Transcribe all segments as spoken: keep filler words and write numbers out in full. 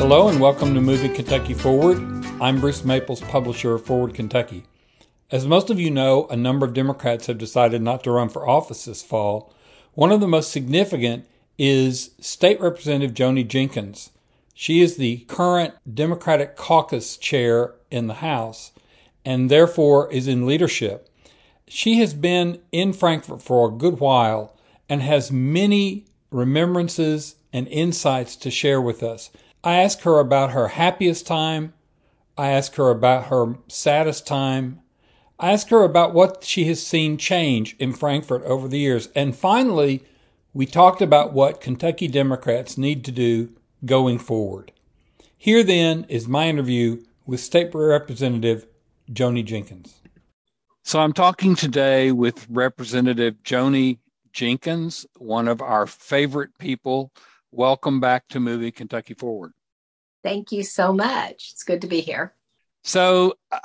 Hello and welcome to Moving Kentucky Forward. I'm Bruce Maples, publisher of Forward Kentucky. As most of you know, a number of Democrats have decided not to run for office this fall. One of the most significant is State Representative Joni Jenkins. She is the current Democratic caucus chair in the House and therefore is in leadership. She has been in Frankfort for a good while and has many remembrances and insights to share with us. I asked her about her happiest time. I asked her about her saddest time. I asked her about what she has seen change in Frankfort over the years. And finally, we talked about what Kentucky Democrats need to do going forward. Here then is my interview with State Representative Joni Jenkins. So I'm talking today with Representative Joni Jenkins, one of our favorite people. Welcome back to Moving Kentucky Forward. Thank you so much. It's good to be here. So uh,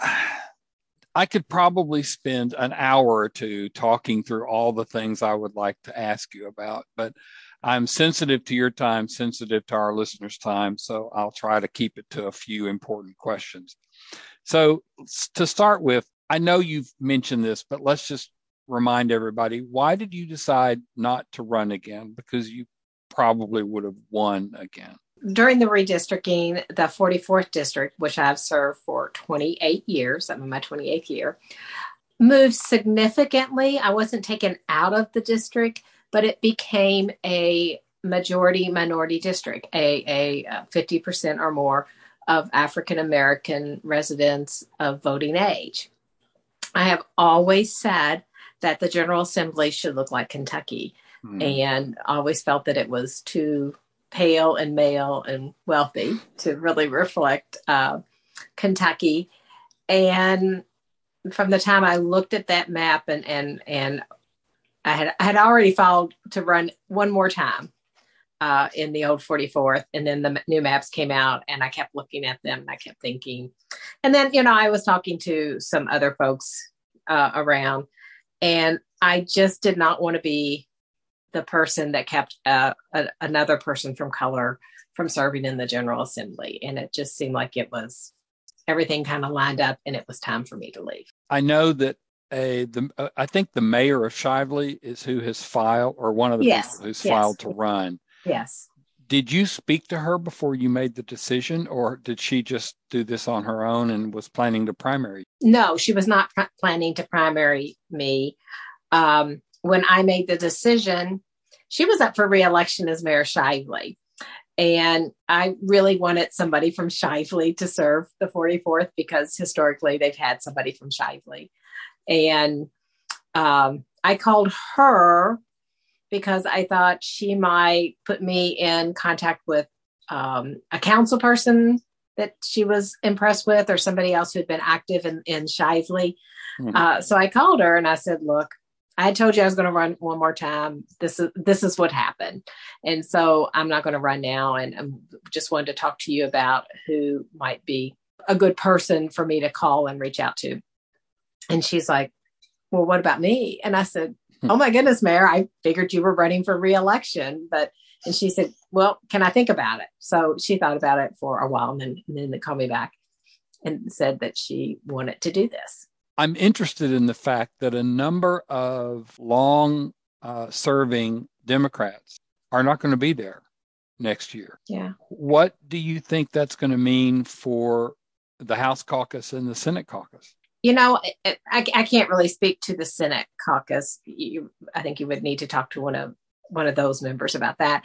I could probably spend an hour or two talking through all the things I would like to ask you about, but I'm sensitive to your time, sensitive to our listeners' time, so I'll try to keep it to a few important questions. So to start with, I know you've mentioned this, but let's just remind everybody, why did you decide not to run again? Because you probably would have won again. During the redistricting, the forty-fourth district, which I've served for twenty-eight years, I'm in my twenty-eighth year, moved significantly. I wasn't taken out of the district, but it became a majority minority district, a, a fifty percent or more of African American residents of voting age. I have always said that the General Assembly should look like Kentucky. Mm. And always felt that it was too pale and male and wealthy to really reflect uh, Kentucky. And from the time I looked at that map and and and I had I had already filed to run one more time uh, in the old forty-fourth, and then the new maps came out, and I kept looking at them, and I kept thinking. And then, you know, I was talking to some other folks uh, around, and I just did not want to be the person that kept uh, a, another person from color from serving in the General Assembly. And it just seemed like it was, everything kind of lined up and it was time for me to leave. I know that a, the, uh, I think the mayor of Shively is who has filed, or one of the yes. people who's yes. filed to run. Yes. Did you speak to her before you made the decision, or did she just do this on her own and was planning to primary? No, she was not pr- planning to primary me. Um, when I made the decision, she was up for re-election as Mayor Shively. And I really wanted somebody from Shively to serve the forty-fourth because historically they've had somebody from Shively. And um, I called her because I thought she might put me in contact with um, a council person that she was impressed with, or somebody else who'd been active in, in Shively. Mm-hmm. Uh, so I called her and I said, look, I had told you I was going to run one more time. This is this is what happened. And so I'm not going to run now. And I just wanted to talk to you about who might be a good person for me to call and reach out to. And she's like, well, what about me? And I said, oh my goodness, Mayor, I figured you were running for re-election. But, and she said, well, can I think about it? So she thought about it for a while and then, and then they called me back and said that she wanted to do this. I'm interested in the fact that a number of long uh, serving Democrats are not going to be there next year. Yeah. What do you think that's going to mean for the House caucus and the Senate caucus? You know, I, I can't really speak to the Senate caucus. You, I think you would need to talk to one of one of those members about that.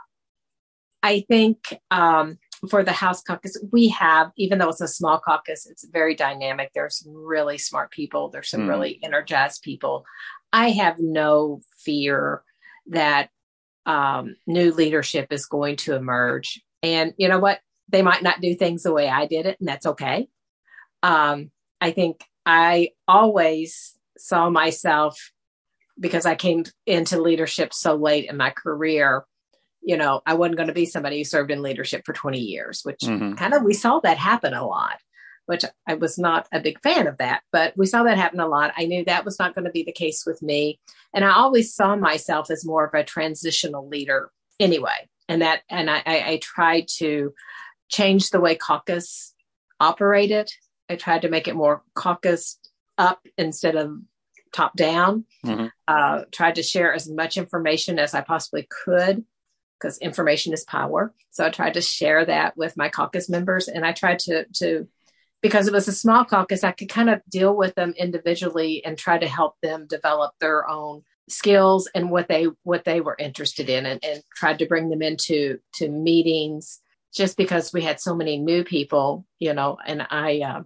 I think um, for the House caucus, we have, even though it's a small caucus, it's very dynamic. There's some really smart people. There's some mm. really energized people. I have no fear that um, new leadership is going to emerge. And you know what? They might not do things the way I did it, and that's okay. Um, I think I always saw myself, because I came into leadership so late in my career, you know, I wasn't going to be somebody who served in leadership for twenty years, which mm-hmm. kind of, we saw that happen a lot, which I was not a big fan of that, but we saw that happen a lot. I knew that was not going to be the case with me. And I always saw myself as more of a transitional leader anyway. And that, and I, I, I tried to changed the way caucus operated. I tried to make it more caucus up instead of top down. Mm-hmm. Uh, tried to share as much information as I possibly could, because information is power. So I tried to share that with my caucus members, and I tried to, to, because it was a small caucus, I could kind of deal with them individually and try to help them develop their own skills and what they, what they were interested in, and, and tried to bring them into, to meetings, just because we had so many new people, you know, and I uh,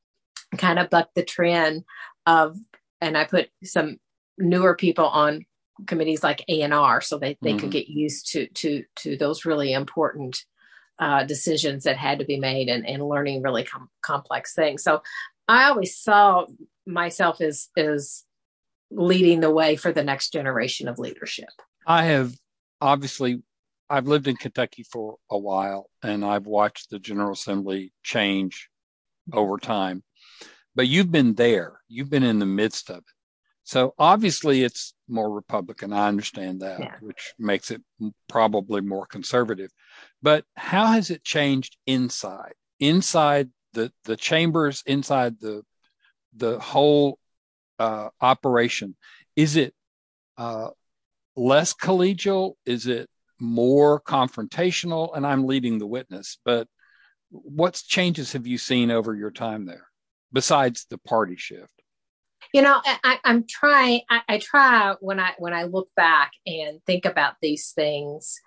kind of bucked the trend of, and I put some newer people on committees like A and R, so they, they mm-hmm. could get used to, to, to those really important uh, decisions that had to be made, and, and learning really com- complex things. So I always saw myself as, as leading the way for the next generation of leadership. I have obviously, I've lived in Kentucky for a while, and I've watched the General Assembly change over time. But you've been there. You've been in the midst of it. So obviously it's more Republican. I understand that, yeah. which makes it probably more conservative. But how has it changed inside, inside the, the chambers, inside the the whole uh, operation? Is it uh, less collegial? Is it more confrontational? And I'm leading the witness, but what changes have you seen over your time there, besides the party shift? You know, I, I'm trying, I, I try when I, when I look back and think about these things,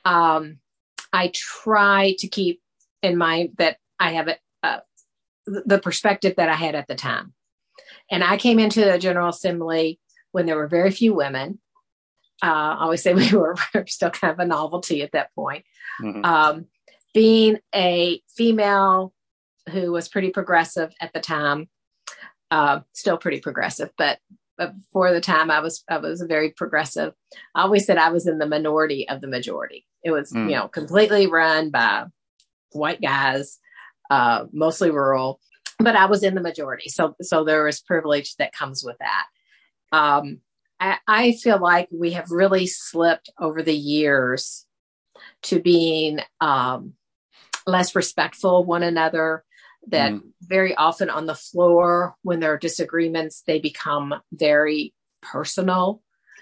um, I try to keep in mind that I have a, uh, the perspective that I had at the time. And I came into the General Assembly when there were very few women. Uh, I always say we were still kind of a novelty at that point. Mm-hmm. Um, being a female who was pretty progressive at the time, uh, still pretty progressive, but, but for the time I was, I was very progressive. I always said I was in the minority of the majority. It was, mm. you know, completely run by white guys, uh, mostly rural, but I was in the majority. So, so there was privilege that comes with that. Um, I, I feel like we have really slipped over the years to being, um, less respectful of one another, that mm. very often on the floor, when there are disagreements, they become very personal.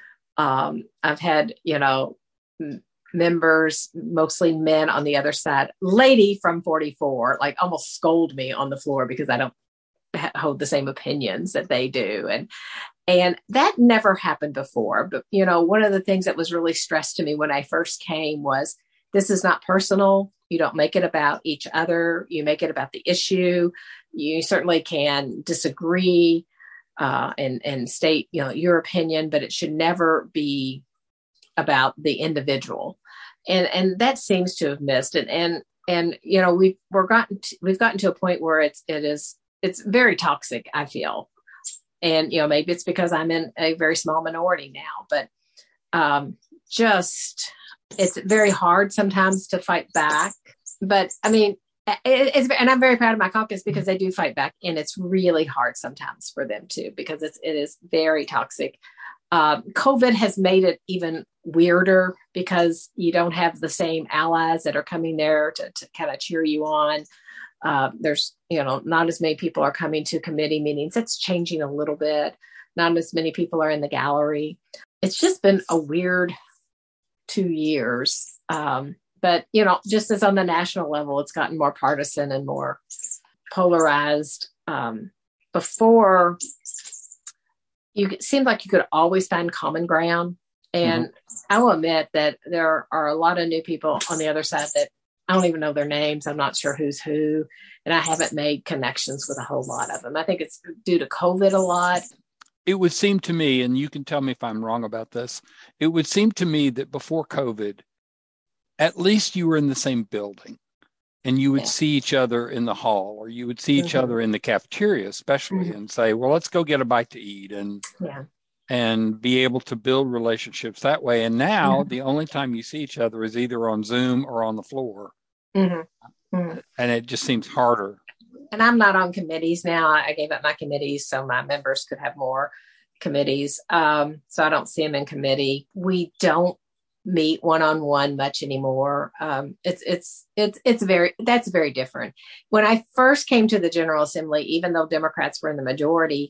Um, I've had, you know, m- members, mostly men on the other side, lady from forty-four, like almost scold me on the floor because I don't ha- hold the same opinions that they do. And, and that never happened before. But, you know, one of the things that was really stressed to me when I first came was, this is not personal. You don't make it about each other. You make it about the issue. You certainly can disagree uh, and, and state, you know, your opinion, but it should never be about the individual. And, and that seems to have missed it. And, and, you know, we've, we're gotten, to, we've gotten to a point where it's, it is, it's very toxic, I feel. And, you know, maybe it's because I'm in a very small minority now, but um, just, it's very hard sometimes to fight back, but I mean, it, it's, and I'm very proud of my caucus because they do fight back, and it's really hard sometimes for them too, because it's, it is very toxic. Um, COVID has made it even weirder because you don't have the same allies that are coming there to, to kind of cheer you on. Uh, there's, you know, not as many people are coming to committee meetings. It's changing a little bit. Not as many people are in the gallery. It's just been a weird two years. Um, but, you know, just as on the national level, it's gotten more partisan and more polarized. Um, before, you it seemed like you could always find common ground. And mm-hmm. I will admit that there are a lot of new people on the other side that I don't even know their names. I'm not sure who's who. And I haven't made connections with a whole lot of them. I think it's due to COVID a lot. It would seem to me, and you can tell me if I'm wrong about this, it would seem to me that before COVID, at least you were in the same building and you would yeah. see each other in the hall, or you would see each mm-hmm. other in the cafeteria, especially, mm-hmm. and say, well, let's go get a bite to eat and yeah. and be able to build relationships that way. And now mm-hmm. the only time you see each other is either on Zoom or on the floor. Mm-hmm. Mm-hmm. And it just seems harder. And I'm not on committees now. I gave up my committees so my members could have more committees. Um, so I don't see them in committee. We don't meet one-on-one much anymore. Um, it's, it's, it's, it's very, that's very different. When I first came to the General Assembly, even though Democrats were in the majority,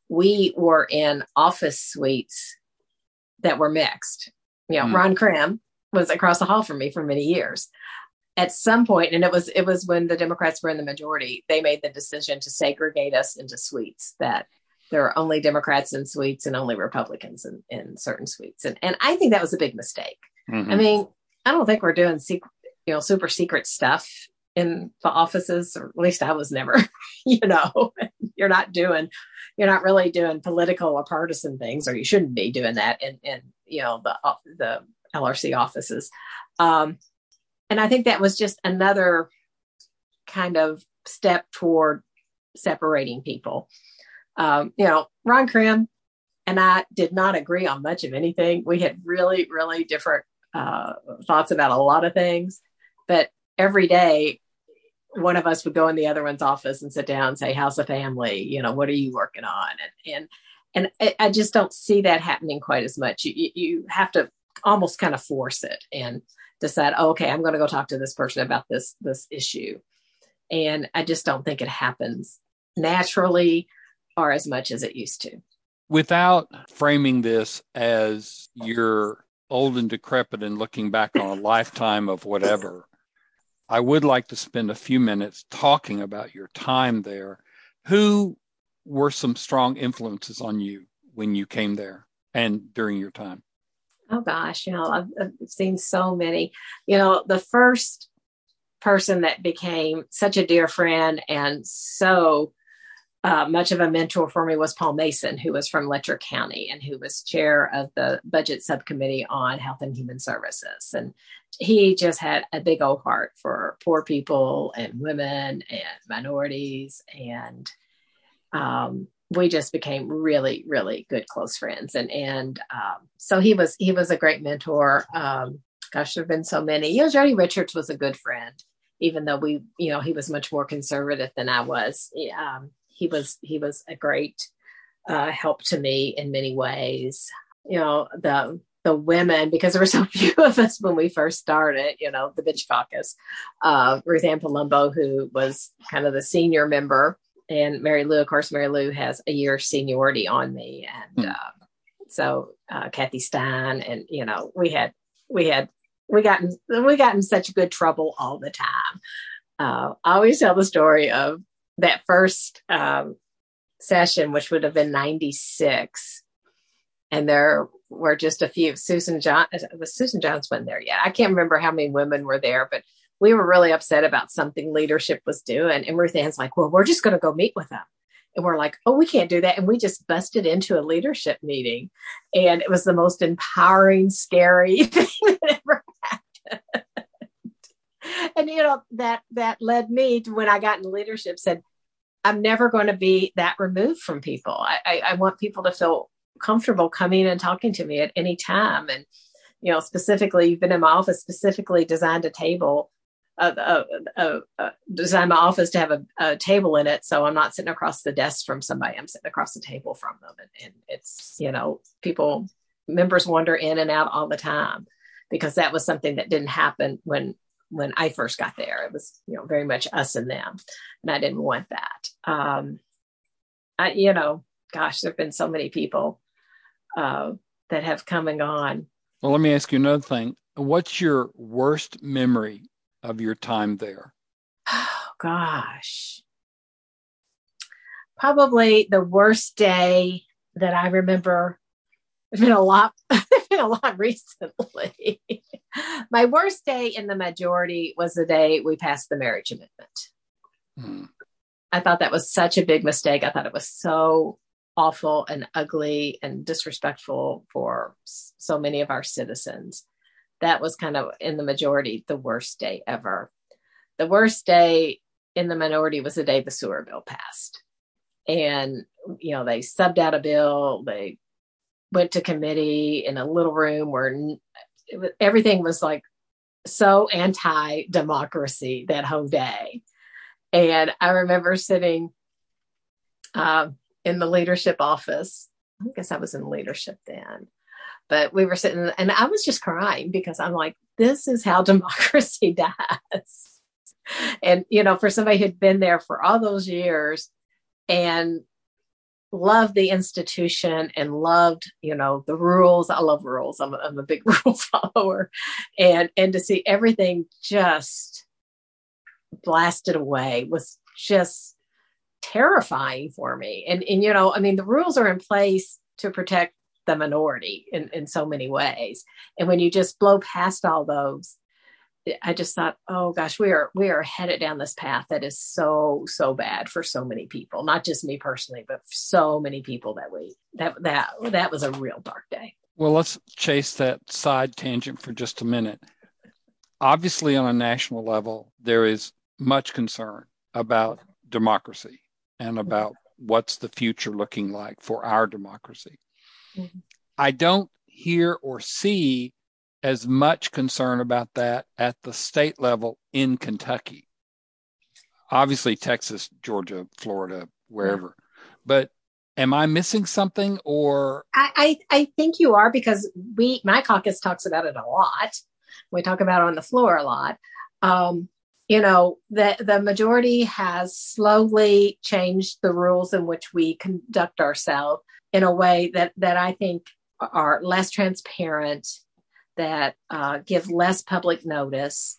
we were in office suites that were mixed. You know, mm. Ron Krim was across the hall from me for many years. At some point, and it was, it was when the Democrats were in the majority, they made the decision to segregate us into suites, that there are only Democrats in suites and only Republicans in, in certain suites. And, and I think that was a big mistake. Mm-hmm. I mean, I don't think we're doing secret, you know, super secret stuff in the offices, or at least I was never, you know, you're not doing, you're not really doing political or partisan things, or you shouldn't be doing that in, in you know, the, the L R C offices. Um, and I think that was just another kind of step toward separating people. Um, you know, Ron Krim and I did not agree on much of anything. We had really, really different uh, thoughts about a lot of things, but every day one of us would go in the other one's office and sit down and say, how's the family? You know, what are you working on? And, and, and I just don't see that happening quite as much. You, you have to almost kind of force it and decide, oh, okay, I'm going to go talk to this person about this, this issue. And I just don't think it happens naturally or as much as it used to. Without framing this as you're old and decrepit and looking back on a lifetime of whatever, I would like to spend a few minutes talking about your time there. Who were some strong influences on you when you came there and during your time? Oh gosh, you know, I've, I've seen so many. You know, the first person that became such a dear friend and so uh, much of a mentor for me was Paul Mason, who was from Letcher County and who was chair of the budget subcommittee on health and human services. And he just had a big old heart for poor people and women and minorities. And um, we just became really, really good, close friends. And, and um, so he was, he was a great mentor. Um, gosh, there've been so many. You know, Jody Richards was a good friend, even though we, you know, he was much more conservative than I was. Um, he was, he was a great uh, help to me in many ways. You know, the, the women, because there were so few of us when we first started, you know, the Bitch Caucus, uh, Ruth Ann Palumbo, who was kind of the senior member, and Mary Lou, of course, Mary Lou has a year's seniority on me. And mm. uh, so uh, Kathy Stein, and, you know, we had, we had, we got in, we got in such good trouble all the time. Uh, I always tell the story of that first um, session, which would have been ninety-six. And there were just a few. Susan John, was Susan Jones wasn't there yet. I can't remember how many women were there, but we were really upset about something leadership was doing. And Ruth Ann's like, well, we're just going to go meet with them. And we're like, oh, we can't do that. And we just busted into a leadership meeting. And it was the most empowering, scary thing that ever happened. And, you know, that, that led me to, when I got in leadership, said, I'm never going to be that removed from people. I, I, I want people to feel comfortable coming and talking to me at any time. And, you know, specifically, you've been in my office, specifically designed a table, uh, uh, uh, uh, designed my office to have a, a table in it. So I'm not sitting across the desk from somebody, I'm sitting across the table from them. And, and it's, you know, people, members wander in and out all the time, because that was something that didn't happen when, when I first got there. It was, you know, very much us and them. And I didn't want that. Um, I, you know, gosh, there've been so many people uh, that have come and gone. Well, let me ask you another thing. What's your worst memory of your time there? Oh, gosh. Probably the worst day that I remember. There's been a lot, there's been a lot recently. My worst day in the majority was the day we passed the marriage amendment. Hmm. I thought that was such a big mistake. I thought it was so awful and ugly and disrespectful for so many of our citizens. That was kind of, in the majority, the worst day ever. The worst day in the minority was the day the sewer bill passed. And, you know, they subbed out a bill. They went to committee in a little room where it was, everything was like so anti-democracy that whole day. And I remember sitting um, in the leadership office. I guess I was in leadership then. But we were sitting, and I was just crying because I'm like, this is how democracy dies. And, you know, for somebody who'd been there for all those years and loved the institution and loved, you know, the rules. I love rules. I'm a, I'm a big rule follower. And, and to see everything just blasted away was just terrifying for me. And, and, you know, I mean, the rules are in place to protect the minority in, in so many ways. And when you just blow past all those, I just thought, oh gosh, we are, we are headed down this path that is so, so bad for so many people, not just me personally, but for so many people that we, that, that, that was a real dark day. Well, let's chase that side tangent for just a minute. Obviously, on a national level, there is much concern about democracy and about what's the future looking like for our democracy. Mm-hmm. I don't hear or see as much concern about that at the state level in Kentucky. Obviously, Texas, Georgia, Florida, wherever. Yeah. But am I missing something, or? I, I, I think you are, because we, my caucus talks about it a lot. We talk about it on the floor a lot. Um, you know, the, the majority has slowly changed the rules in which we conduct ourselves in a way that, that I think are less transparent, that uh, give less public notice.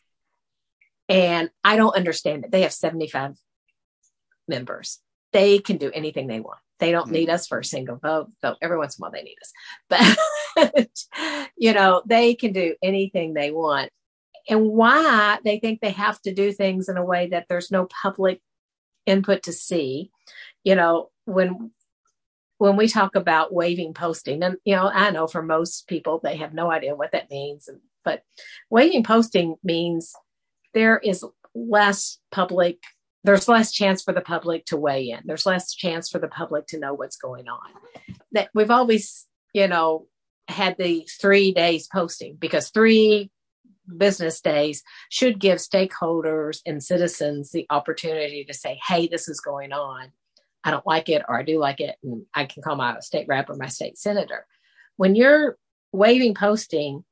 And I don't understand it. They have seventy-five members. They can do anything they want. They don't need us for a single vote, though every once in a while they need us. But, you know, they can do anything they want. And why they think they have to do things in a way that there's no public input to see. You know, when when we talk about waiving posting, and, you know, I know for most people, they have no idea what that means. But waiving posting means there is less public, there's less chance for the public to weigh in. There's less chance for the public to know what's going on. That we've always, you know, had the three days posting, because three business days should give stakeholders and citizens the opportunity to say, hey, this is going on. I don't like it, or I do like it, and I can call my state rep or my state senator. When you're waiving posting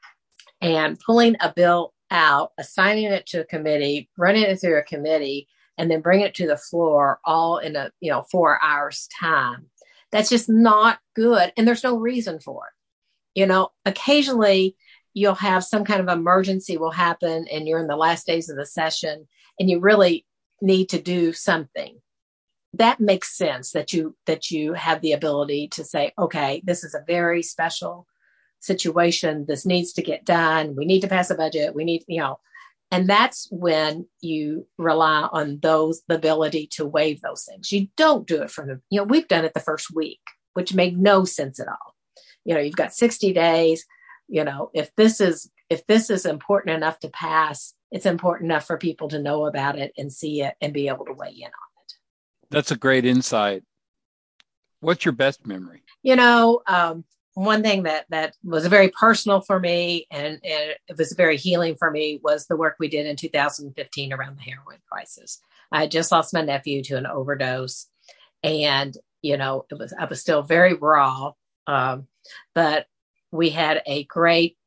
and pulling a bill out, assigning it to a committee, running it through a committee, and then bring it to the floor all in a, you know, four hours time, that's just not good. And there's no reason for it. You know, occasionally you'll have some kind of emergency will happen and you're in the last days of the session and you really need to do something. That makes sense that you, that you have the ability to say, okay, this is a very special situation. This needs to get done. We need to pass a budget. We need, you know, and that's when you rely on those, the ability to waive those things. You don't do it from the, you know, we've done it the first week, which made no sense at all. You know, you've got sixty days, you know, if this is, if this is important enough to pass, it's important enough for people to know about it and see it and be able to weigh in on it. That's a great insight. What's your best memory? You know, um, one thing that, that was very personal for me and, and it was very healing for me was the work we did in two thousand fifteen around the heroin crisis. I had just lost my nephew to an overdose and, you know, it was, I was still very raw, um, but we had a great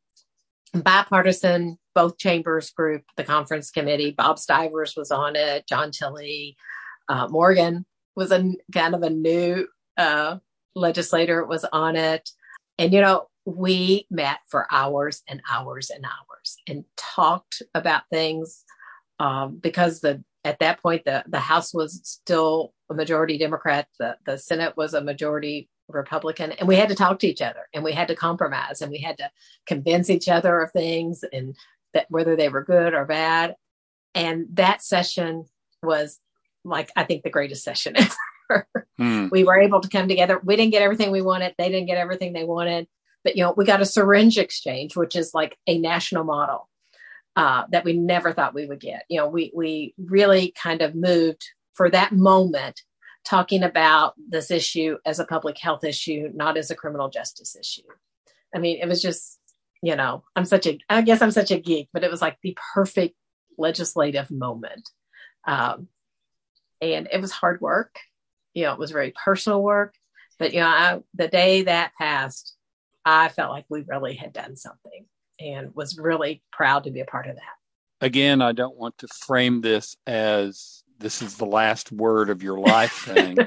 bipartisan, both chambers group, the conference committee. Bob Stivers was on it. John Tilley, uh, Morgan was a kind of a new uh, legislator was on it. And, you know, we met for hours and hours and hours and talked about things um, because the at that point, the, the House was still a majority Democrat. The, the Senate was a majority Republican, and we had to talk to each other and we had to compromise and we had to convince each other of things and that whether they were good or bad. And that session was like, I think the greatest session ever. Hmm. We were able to come together. We didn't get everything we wanted. They didn't get everything they wanted, but you know, we got a syringe exchange, which is like a national model uh, that we never thought we would get. You know, we, we really kind of moved for that moment talking about this issue as a public health issue, not as a criminal justice issue. I mean, it was just, you know, I'm such a, I guess I'm such a geek, but it was like the perfect legislative moment. Um, and it was hard work. You know, it was very personal work, but, you know, I, the day that passed, I felt like we really had done something and was really proud to be a part of that. Again, I don't want to frame this as this is the last word of your life thing,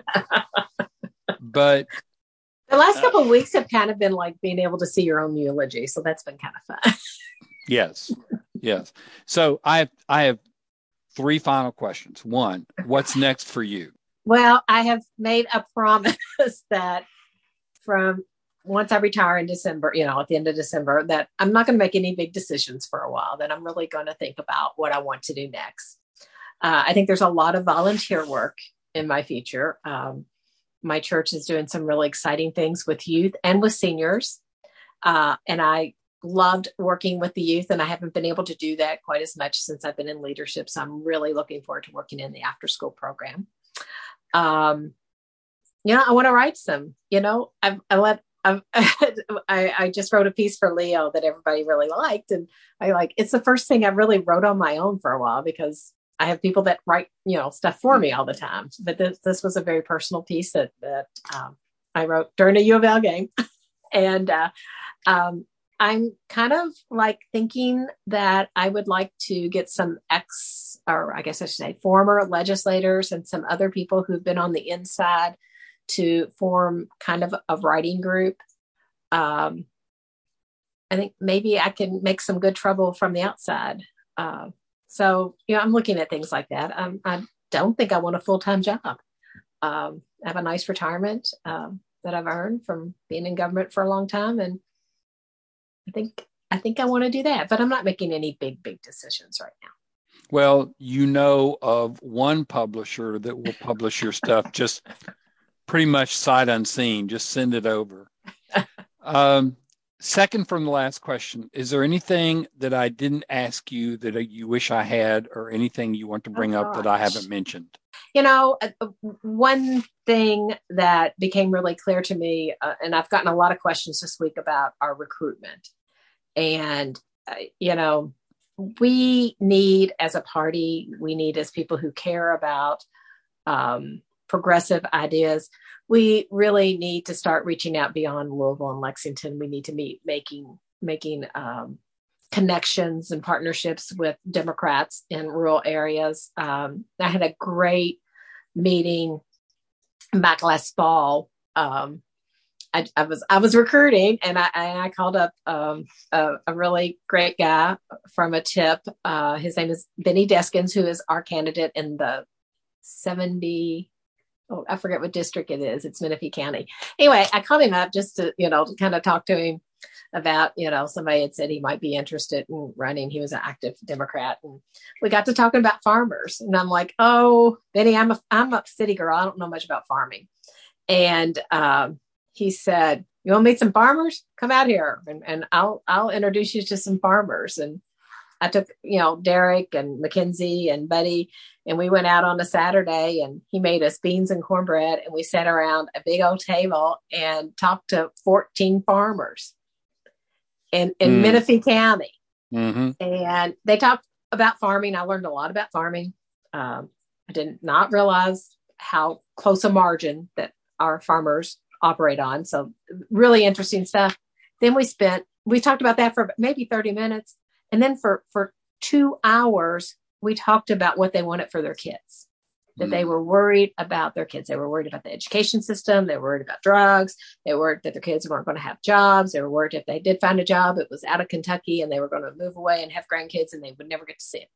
but the last couple uh, of weeks have kind of been like being able to see your own eulogy. So that's been kind of fun. Yes. Yes. So I have, I have three final questions. One, what's next for you? Well, I have made a promise that from once I retire in December, you know, at the end of December, that I'm not going to make any big decisions for a while, that I'm really going to think about what I want to do next. Uh, I think there's a lot of volunteer work in my future. Um, my church is doing some really exciting things with youth and with seniors. Uh, and I loved working with the youth, and I haven't been able to do that quite as much since I've been in leadership. So I'm really looking forward to working in the after school program. Um, you know, I want to write some, you know, I've, I let, I've, I, I just wrote a piece for Leo that everybody really liked. And I like, it's the first thing I really wrote on my own for a while, because I have people that write, you know, stuff for me all the time. But this, this was a very personal piece that, that um, I wrote during a U of L game. and uh, um, I'm kind of like thinking that I would like to get some ex, or I guess I should say former legislators and some other people who've been on the inside to form kind of a writing group. Um, I think maybe I can make some good trouble from the outside. Uh, so, you know, I'm looking at things like that. Um, I don't think I want a full-time job. Um, I have a nice retirement um, that I've earned from being in government for a long time. And I think, I think I want to do that, but I'm not making any big, big decisions right now. Well, you know of one publisher that will publish your stuff just pretty much sight unseen. Just send it over. Um, second from the last question, is there anything that I didn't ask you that you wish I had, or anything you want to bring oh, up that I haven't mentioned? You know, uh, one thing that became really clear to me, uh, and I've gotten a lot of questions this week about our recruitment. And, uh, you know, we need as a party, we need as people who care about um, progressive ideas, we really need to start reaching out beyond Louisville and Lexington. We need to meet making making um, connections and partnerships with Democrats in rural areas. Um, I had a great meeting back last fall. Um, I, I was I was recruiting, and I, I called up um, a, a really great guy from a tip. Uh, his name is Benny Deskins, who is our candidate in the seventy. Oh, I forget what district it is. It's Menifee County. Anyway, I called him up just to, you know, to kind of talk to him about, you know, somebody had said he might be interested in running. He was an active Democrat, and we got to talking about farmers. And I'm like, oh, Benny, I'm a, I'm a city girl. I don't know much about farming. And um, he said, you want to meet some farmers? Come out here, and, and I'll, I'll introduce you to some farmers. And I took, you know, Derek and Mackenzie and Buddy, and we went out on a Saturday, and he made us beans and cornbread, and we sat around a big old table and talked to fourteen farmers in, in mm. Menifee County. Mm-hmm. And they talked about farming. I learned a lot about farming. Um, I did not realize how close a margin that our farmers operate on. So really interesting stuff. Then we spent, we talked about that for maybe thirty minutes. And then for, for two hours, we talked about what they wanted for their kids, that mm. they were worried about their kids. They were worried about the education system. They were worried about drugs. They were worried that their kids weren't going to have jobs. They were worried if they did find a job, it was out of Kentucky, and they were going to move away and have grandkids, and they would never get to see it.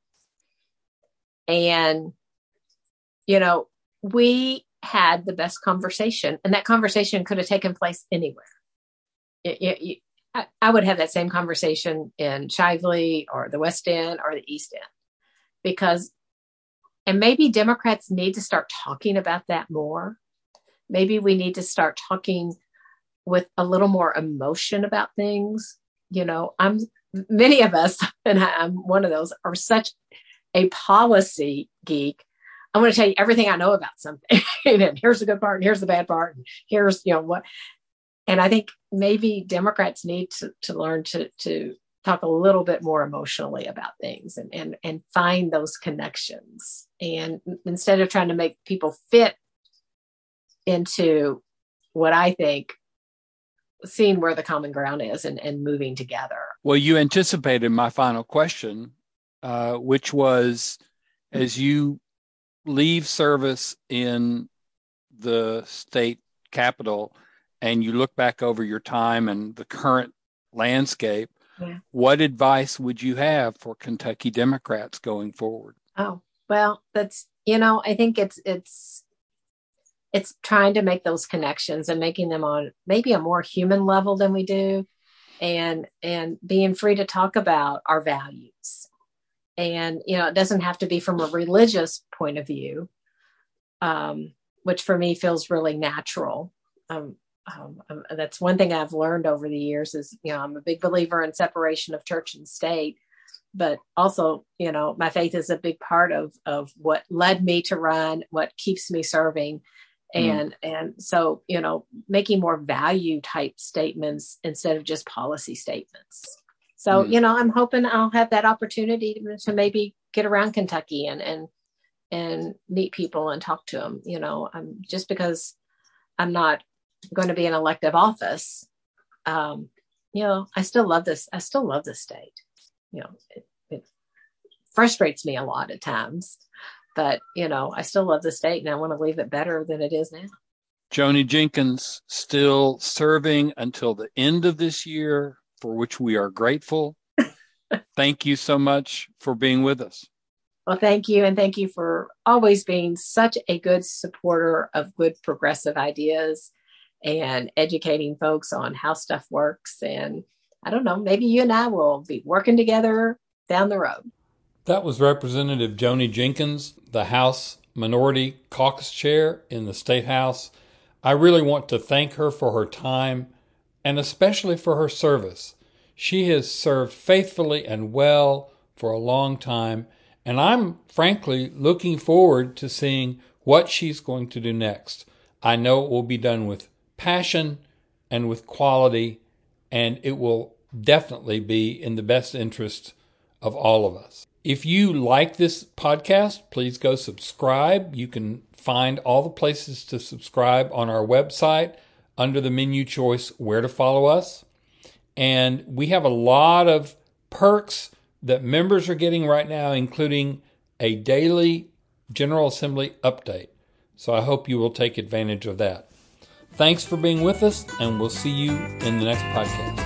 And, you know, we had the best conversation, and that conversation could have taken place anywhere. It, it, it, I, I would have that same conversation in Shively or the West End or the East End, because, and maybe Democrats need to start talking about that more. Maybe we need to start talking with a little more emotion about things. You know, I'm, many of us, and I'm one of those, are such a policy geek. I'm going to tell you everything I know about something. And here's the good part, and here's the bad part, and here's, you know, what. And I think maybe Democrats need to, to learn to, to talk a little bit more emotionally about things, and, and, and find those connections. And instead of trying to make people fit into what I think seeing where the common ground is and, and moving together. Well, you anticipated my final question, uh, which was, as you leave service in the state capital and you look back over your time and the current landscape, yeah. what advice would you have for Kentucky Democrats going forward? Oh, well, that's, you know, I think it's, it's, it's trying to make those connections and making them on maybe a more human level than we do, and, and being free to talk about our values. And, you know, it doesn't have to be from a religious point of view, um, which for me feels really natural. Um, um, that's one thing I've learned over the years is, you know, I'm a big believer in separation of church and state, but also, you know, my faith is a big part of, of what led me to run, what keeps me serving. And, mm. and so, you know, making more value type statements instead of just policy statements. So, mm. you know, I'm hoping I'll have that opportunity to, to maybe get around Kentucky and, and, and meet people and talk to them, you know, um, just because I'm not going to be in elective office. Um, you know, I still love this. I still love this state. You know, it, it frustrates me a lot at times, but, you know, I still love the state and I want to leave it better than it is now. Joni Jenkins still serving until the end of this year, for which we are grateful. Thank you so much for being with us. Well, thank you. And thank you for always being such a good supporter of good progressive ideas and educating folks on how stuff works. And I don't know, maybe you and I will be working together down the road. That was Representative Joni Jenkins, the House Minority Caucus Chair in the State House. I really want to thank her for her time and especially for her service. She has served faithfully and well for a long time, and I'm frankly looking forward to seeing what she's going to do next. I know it will be done with passion and with quality, and it will definitely be in the best interest of all of us. If you like this podcast, please go subscribe. You can find all the places to subscribe on our website under the menu choice where to follow us. And we have a lot of perks that members are getting right now, including a daily General Assembly update. So I hope you will take advantage of that. Thanks for being with us, and we'll see you in the next podcast.